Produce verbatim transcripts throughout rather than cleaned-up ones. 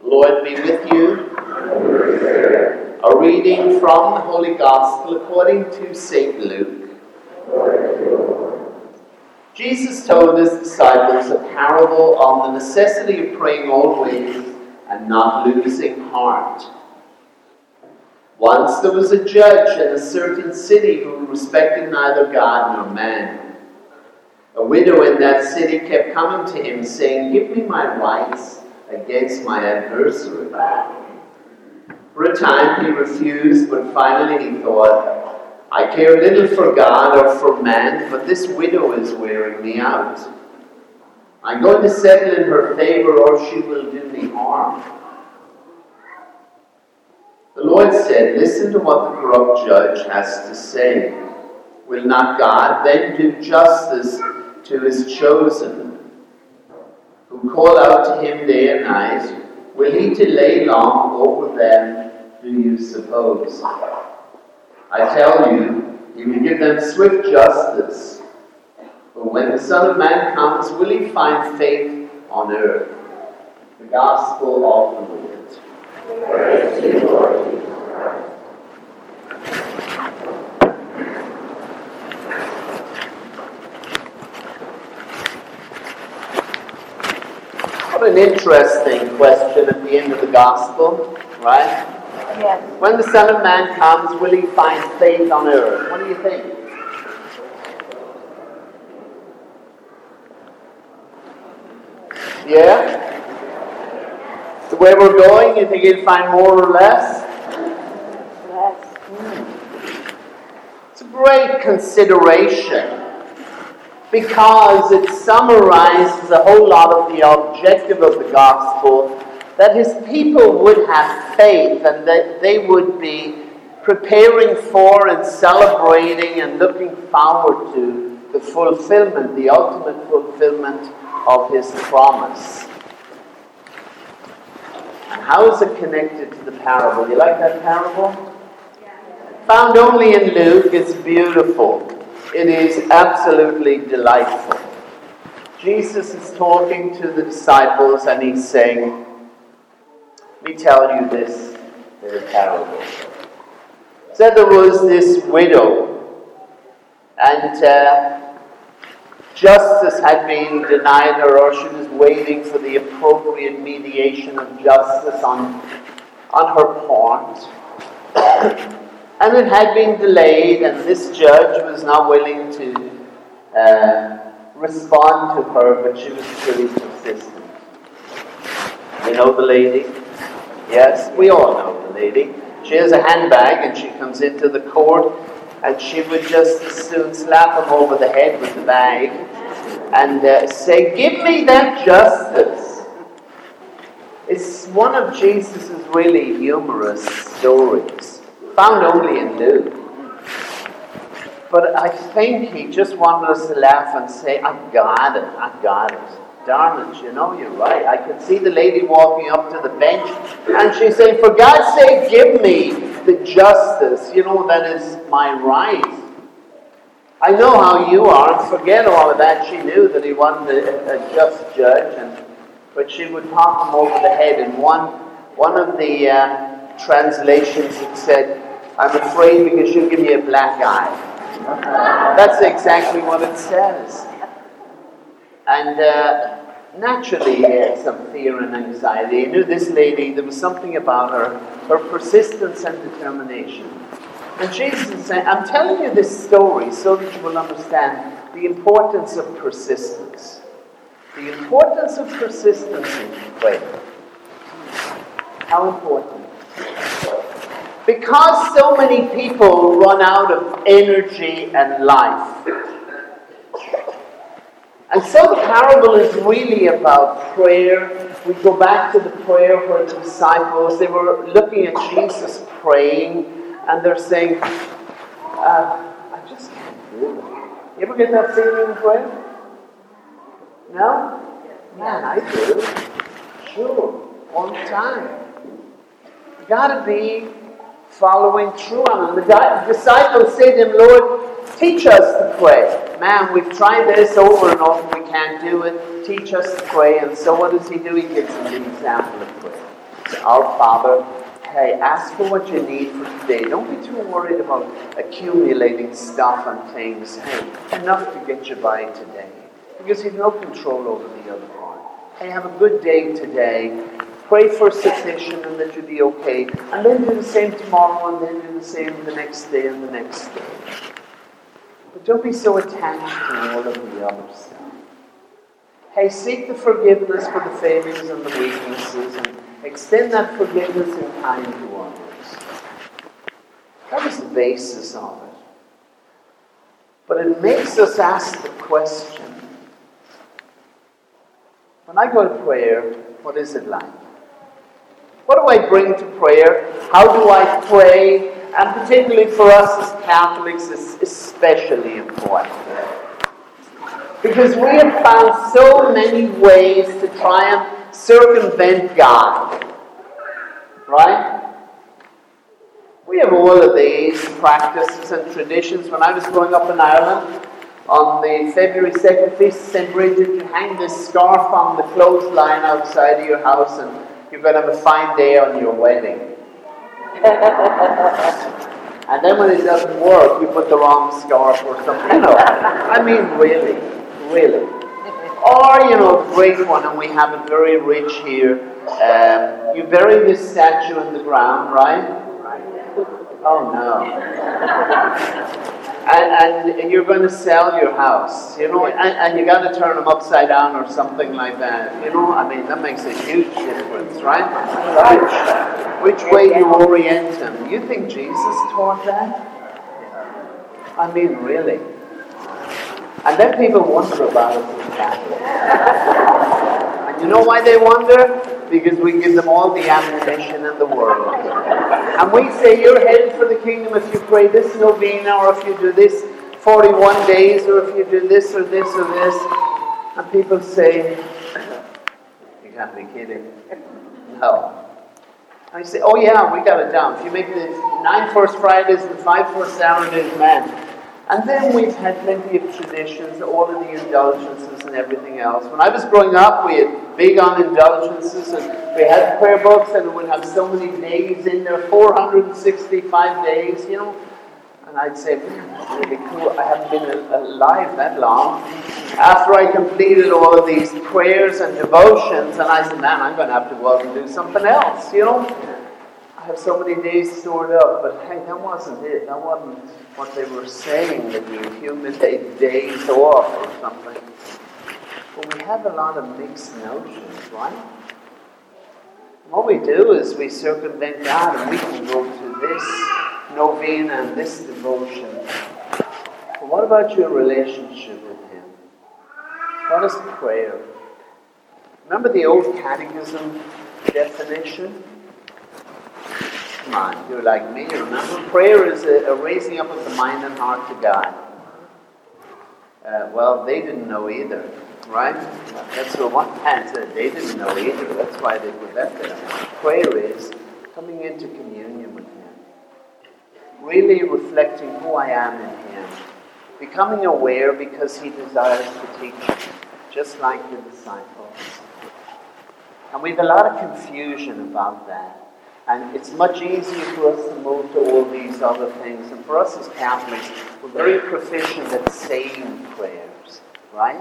Lord be with you. A reading from the Holy Gospel according to Saint Luke. Jesus told his disciples a parable on the necessity of praying always and not losing heart. Once there was a judge in a certain city who respected neither God nor man. A widow in that city kept coming to him, saying, "Give me my rights against my adversary." For a time he refused, but finally he thought, "I care little for God or for man, but this widow is wearing me out. I'm going to settle in her favor, or she will do me harm." The Lord said, "Listen to what the corrupt judge has to say. Will not God then do justice to his chosen, who call out to him day and night? Will he delay long over them, do you suppose? I tell you, he will give them swift justice. But when the Son of Man comes, will he find faith on earth?" The Gospel of the Lord. Praise to you, Lord. What an interesting question at the end of the Gospel, right? Yes. When the Son of Man comes, will he find faith on earth? What do you think? Yeah? The way we're going, you think he'll find more or less? Yes. Hmm. It's a great consideration, because it summarizes a whole lot of the objective of the gospel, that his people would have faith and that they would be preparing for and celebrating and looking forward to the fulfillment, the ultimate fulfillment of his promise. And how is it connected to the parable? You like that parable? Found only in Luke. It's beautiful. It is absolutely delightful. Jesus is talking to the disciples and he's saying, "Let me tell you this little parable." Said there was this widow, and uh, justice had been denied her, or she was waiting for the appropriate mediation of justice on, on her part. And it had been delayed, and this judge was not willing to uh, respond to her, but she was pretty persistent. You know the lady? Yes, we all know the lady. She has a handbag, and she comes into the court, and she would just as soon slap him over the head with the bag and uh, say, "Give me that justice." It's one of Jesus' really humorous stories, found only in Luke. But I think he just wanted us to laugh and say, "I got it, I got it. Darn it, you know, you're right." I could see the lady walking up to the bench and she's saying, "For God's sake, give me the justice, you know, that is my right. I know how you are," and forget all of that. She knew that he wanted a, a just judge, and but she would pop him over the head. And one, one of the uh, translations it said, "I'm afraid because she'll give me a black eye." That's exactly what it says. And uh, naturally he had some fear and anxiety. He knew this lady, there was something about her, her persistence and determination. And Jesus is saying, "I'm telling you this story so that you will understand the importance of persistence. The importance of persistence in prayer." How important? Because so many people run out of energy and life. And so the parable is really about prayer. We go back to the prayer for the disciples. They were looking at Jesus praying, and they're saying, uh, "I just can't do it." You ever get that feeling in prayer? No? Man, I do. Sure, all the time. You gotta be following through on it. The disciples say to him, "Lord, teach us to pray." Man, we've tried this over and over, we can't do it. Teach us to pray. And so what does he do? He gives them the example of prayer. Say, Our Father, hey, ask for what you need for today. Don't be too worried about accumulating stuff and things. Hey, enough to get you by today. Because you have no control over the other part. Hey, have a good day today. Pray for sufficient and that you'll be okay. And then do the same tomorrow and then do the same the next day and the next day. But don't be so attached to all of the other stuff. Hey, seek the forgiveness for the failings and the weaknesses and extend that forgiveness in kind to others. That was the basis of it. But it makes us ask the question, when I go to prayer, what is it like? What do I bring to prayer? How do I pray? And particularly for us as Catholics, it's especially important. Because we have found so many ways to try and circumvent God. Right? We have all of these practices and traditions. When I was growing up in Ireland, on the February second feast of Saint Bridget, you hang this scarf on the clothesline outside of your house and you're going to have a fine day on your wedding. And then when it doesn't work, you put the wrong scarf or something. You know, I mean, really, really. Or, you know, the great one, and we have it very rich here. Um, you bury this statue in the ground, right? Oh no. And, and you're going to sell your house, you know, and, and you got to turn them upside down or something like that. You know, I mean, that makes a huge difference, right? Which, which way you orient them. You think Jesus taught that? I mean, really. And then people wonder about it in Catholic. And you know why they wonder? Because we give them all the ammunition in the world. And we say, you're headed for the kingdom if you pray this novena, or if you do this forty-one days, or if you do this, or this, or this. And people say, you can't be kidding. No. And I say, oh yeah, we got it down. If you make the nine First Fridays and five First Saturdays, man. And then we've had plenty of traditions, all of the indulgences and everything else. When I was growing up, we had big on indulgences, and we had prayer books, and it would have so many days in there, four hundred sixty-five days, you know. And I'd say, man, that's really cool. I haven't been alive that long. After I completed all of these prayers and devotions, and I said, man, I'm going to have to go out and do something else, you know. I have so many days stored up, but hey, that wasn't it. That wasn't what they were saying, that you accumulate days off or something. But we have a lot of mixed notions, right? What we do is we circumvent God, and we can go to this novena and this devotion. But what about your relationship with Him? What is prayer? Remember the old catechism definition? Come on, you're like me, remember? Prayer is a, a raising up of the mind and heart to God. Uh, well, they didn't know either, right? That's what one man said. They didn't know either. That's why they put that there. Prayer is coming into communion with Him. Really reflecting who I am in Him. Becoming aware because He desires to teach me, just like the disciples. And we have a lot of confusion about that. And it's much easier for us to move to all these other things. And for us as Catholics, we're very proficient at saying prayers, right?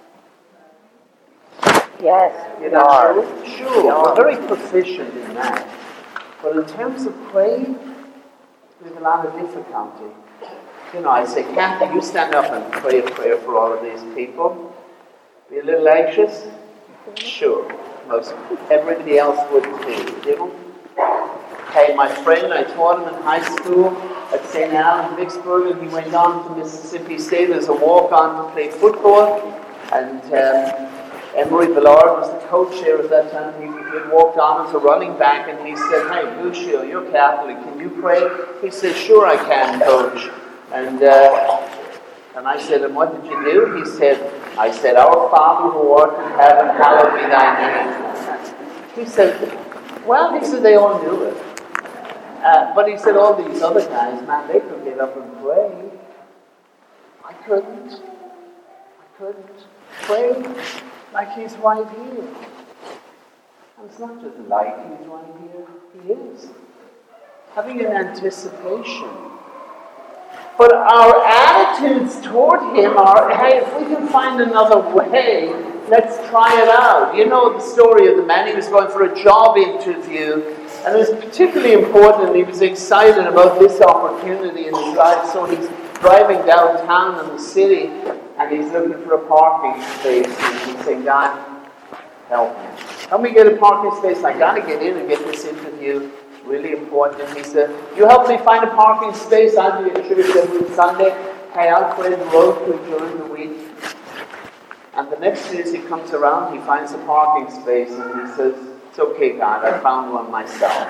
Yes, You're not sure? Sure, we're very proficient in that. But in terms of praying, we have a lot of difficulty. You know, I say, Kathy, you stand up and pray a prayer for all of these people. Be a little anxious? Sure. Most everybody else would too, you know? Okay, my friend, I taught him in high school at Saint Anne in Vicksburg, and he went on to Mississippi State as a walk-on to play football. And um, Emery Ballard was the coach there at that time. He, he walked on as a running back, and he said, hey, Lucio, you're Catholic, can you pray? He said, sure I can, coach. And uh, and I said, and what did you do? He said, I said, our Father who art in heaven, hallowed be thy name. He said, well, he said, they all knew it. Uh, but he said, all these other guys, man, they could get up and pray. I couldn't. I couldn't pray like He's right here. And It's not just like he's right here. He is. Having an anticipation. But our attitudes toward him are, hey, if we can find another way, let's try it out. You know the story of the man. He was going for a job interview, and it was particularly important, and he was excited about this opportunity in his life. So he's driving downtown in the city, and he's looking for a parking space, and he's saying, God, help me. Help me get a parking space. I got to get in and get this interview. Really important. He said, you help me find a parking space. I'll be at church every Sunday. Hey, I'll pray the road for you during the week. And the next year he comes around, he finds a parking space, and he says, it's okay, God, I found one myself.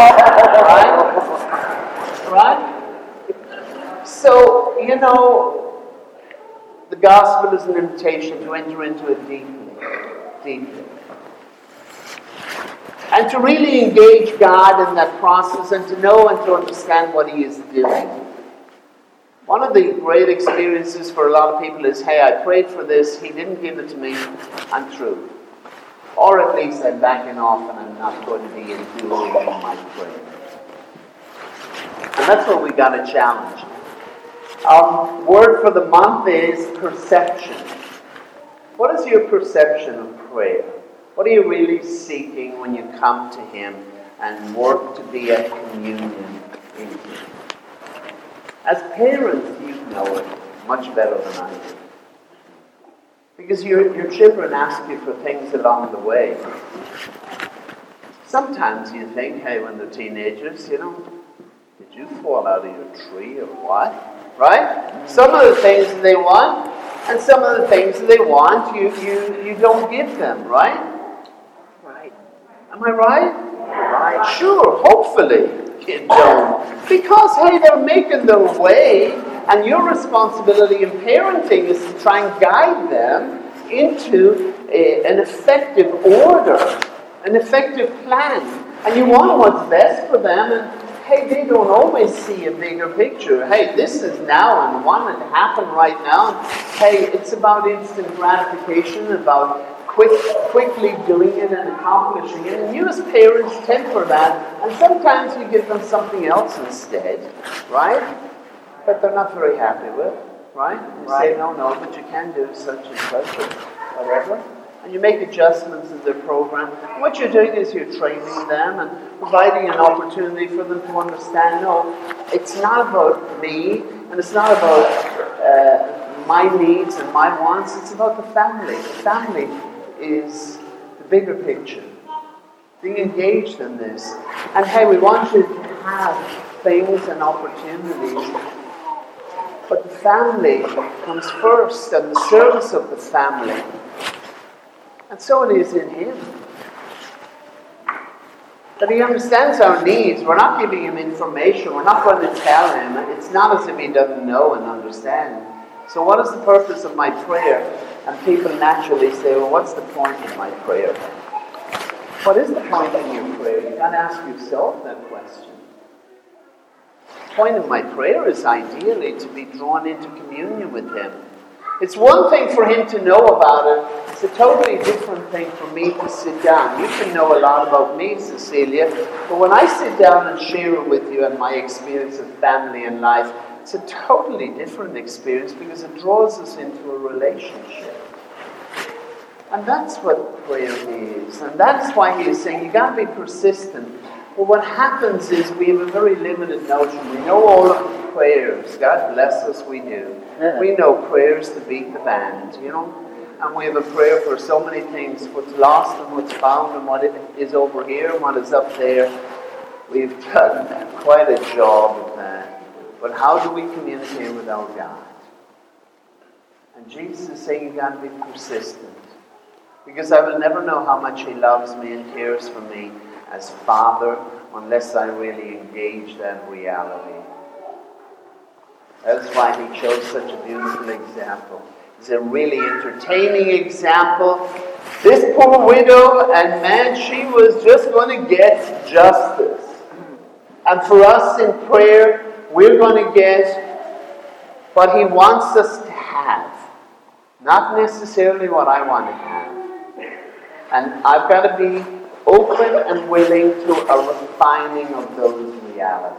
Right? Right? So, you know, the gospel is an invitation to enter into it deeply. Deeply. And to really engage God in that process and to know and to understand what He is doing. One of the great experiences for a lot of people is, hey, I prayed for this, He didn't give it to me, I'm through. Or at least I'm backing off and I'm not going to be enduring my prayer. And that's what we got to challenge. Our word for the month is perception. What is your perception of prayer? What are you really seeking when you come to Him and work to be at communion in Him? As parents, you know it much better than I do. Because your, your children ask you for things along the way. Sometimes you think, hey, when they're teenagers, you know, did you fall out of your tree or what? Right? Some of the things they want, and some of the things that they want, you, you, you don't give them, right? Am I right? Right. Sure, hopefully you don't. Because, hey, they're making their way, and your responsibility in parenting is to try and guide them into a, an effective order, an effective plan. And you want what's best for them, and hey, they don't always see a bigger picture. Hey, this is now and want it to happen right now. Hey, it's about instant gratification, about Quick, quickly doing it and accomplishing it. And you as parents temper that, and sometimes you give them something else instead, right? But they're not very happy with, right? You right. say, no, no, but you can do such and such or whatever. And you make adjustments in their program. And what you're doing is you're training them and providing an opportunity for them to understand, no, it's not about me, and it's not about uh, my needs and my wants, it's about the family. The family is the bigger picture. Being engaged in this. And hey, we want you to have things and opportunities, but the family comes first, and the service of the family. And so it is in Him. That He understands our needs. We're not giving Him information. We're not going to tell Him. It's not as if He doesn't know and understand. So what is the purpose of my prayer? And people naturally say, well, what's the point of my prayer? What is the point of your prayer? You've got to ask yourself that question. The point of my prayer is ideally to be drawn into communion with Him. It's one thing for Him to know about it. It's a totally different thing for me to sit down. You can know a lot about me, Cecilia, but when I sit down and share it with you and my experience of family and life, it's a totally different experience because it draws us into a relationship. And that's what prayer is. And that's why He is saying you've got to be persistent. But what happens is we have a very limited notion. We know all of the prayers. God bless us, we do. We know prayers to beat the band, you know. And we have a prayer for so many things. What's lost and what's found and what is over here and what is up there. We've done quite a job of that. But how do we communicate with our God? And Jesus is saying you've got to be persistent. Because I will never know how much He loves me and cares for me as Father unless I really engage that reality. That's why He chose such a beautiful example. It's a really entertaining example. This poor widow, and man, she was just going to get justice. And for us in prayer, we're going to get what He wants us to have. Not necessarily what I want to have. And I've got to be open and willing to a refining of those realities.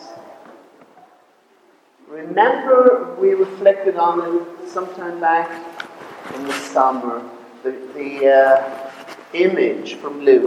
Remember, we reflected on it sometime back in the summer, the, the uh, image from Luke,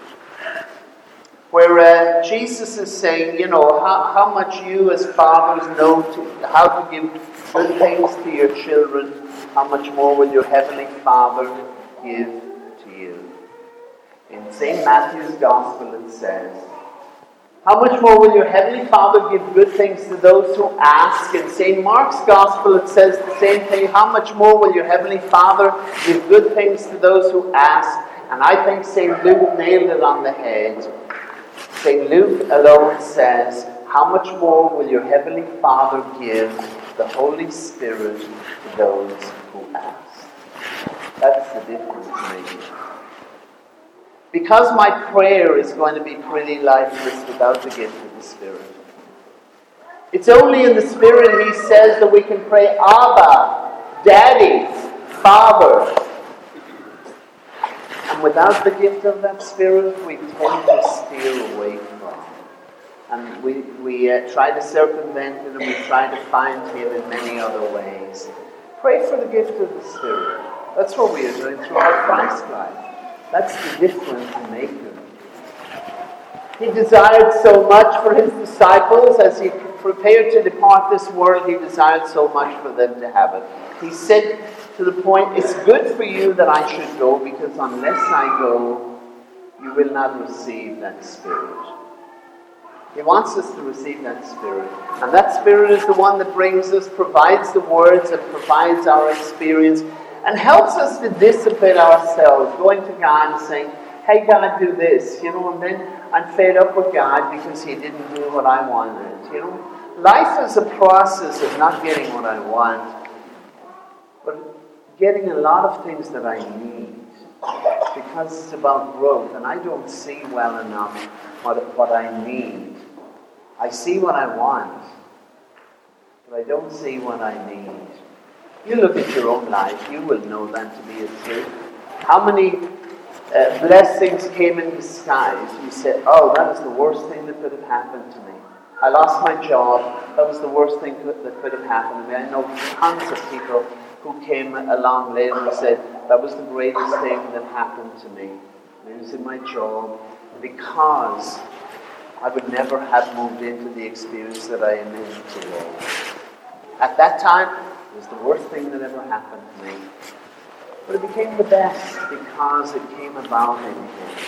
where uh, Jesus is saying, you know, how, how much you as fathers know to, how to give good things to your children, how much more will your heavenly Father give to you. In Saint Matthew's Gospel it says, how much more will your heavenly Father give good things to those who ask? In Saint Mark's Gospel it says the same thing. How much more will your heavenly Father give good things to those who ask? And I think Saint Luke nailed it on the head. Saint Luke alone says, how much more will your heavenly Father give the Holy Spirit to those who ask? That's the difference maybe. Because my prayer is going to be pretty lifeless without the gift of the Spirit. It's only in the Spirit, he says, that we can pray, Abba, Daddy, Father. And without the gift of that Spirit, we tend to steer away from. And we, we uh, try to circumvent it, and we try to find Him in many other ways. Pray for the gift of the Spirit. That's what we are doing through our Christ life. That's the difference maker. He desired so much for His disciples as He prepared to depart this world. He desired so much for them to have it. He said to the point, it's good for you that I should go, because unless I go, you will not receive that Spirit. He wants us to receive that Spirit. And that Spirit is the one that brings us, provides the words, and provides our experience, and helps us to dissipate ourselves, going to God and saying, hey God, do this, you know, and then I'm fed up with God because He didn't do what I wanted, you know. Life is a process of not getting what I want, but getting a lot of things that I need, because it's about growth, and I don't see well enough what, what I need. I see what I want, but I don't see what I need. You look at your own life, you will know that to be a truth. How many uh, blessings came in disguise? You said, oh, that was the worst thing that could have happened to me. I lost my job. That was the worst thing that could have happened to me. I know tons of people who came along later and said, that was the greatest thing that happened to me. Losing my job, because I would never have moved into the experience that I am in today. At that time, it was the worst thing that ever happened to me. But it became the best because it came about in Him.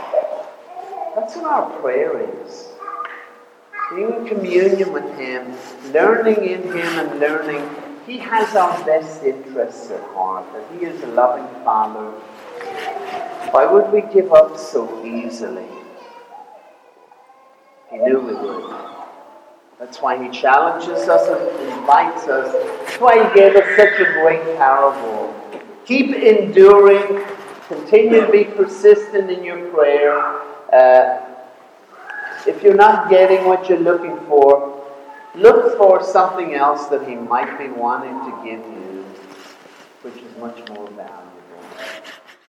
That's what our prayer is. Being in communion with Him, learning in Him and learning. He has our best interests at heart, that He is a loving Father. Why would we give up so easily? He knew we would. That's why He challenges us and invites us. That's why He gave us such a great parable. Keep enduring. Continue to be persistent in your prayer. Uh, if you're not getting what you're looking for, look for something else that He might be wanting to give you, which is much more valuable.